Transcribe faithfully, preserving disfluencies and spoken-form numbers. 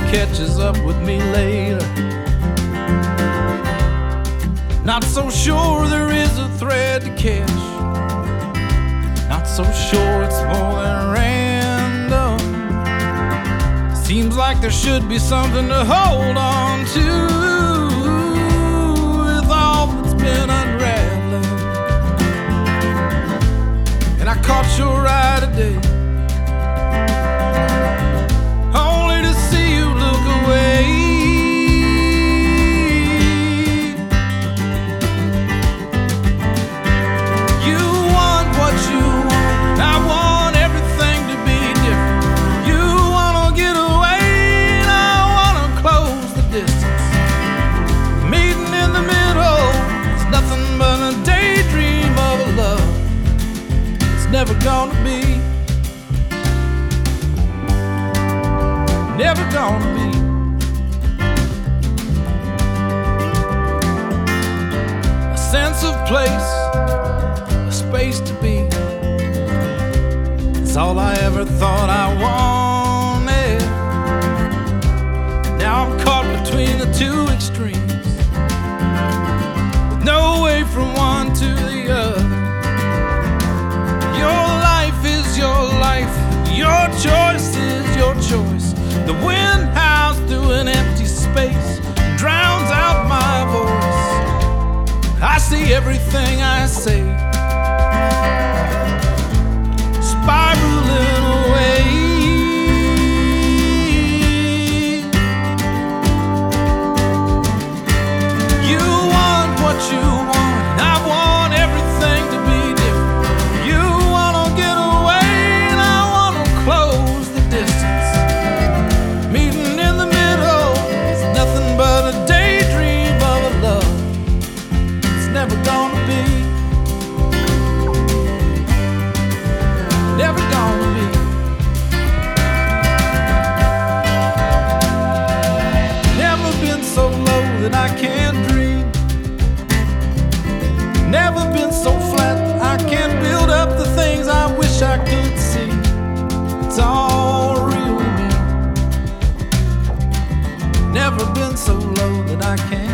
catches up with me later. Not so sure there is a thread to catch. Not so sure it's more than random. Seems like there should be something to hold on to with all that's been unraveling. And I caught your eye today, only to see you look away. You want what you want, I want everything to be different. You wanna get away and I wanna close the distance. Meeting in the middle is nothing but a daydream of a love it's never gonna be. Never gonna be. A sense of place, a space to be. It's all I ever thought I wanted. Now I'm caught between the two extremes, with no way from one to the other. Your life is your life, your choice is your choice. The wind howls through an empty space, drowns out my voice. I see everything I say, spiraling away. You want what you want, and I want everything to be different. You wanna get away, and I wanna close the distance. Meeting in the middle is nothing but a daydream of a love it's never gonna be. Never gonna be. Never been so low that I can't dream. Never been so flat I can't build up the things I wish I could see. It's all real to me. Never been so low that I can't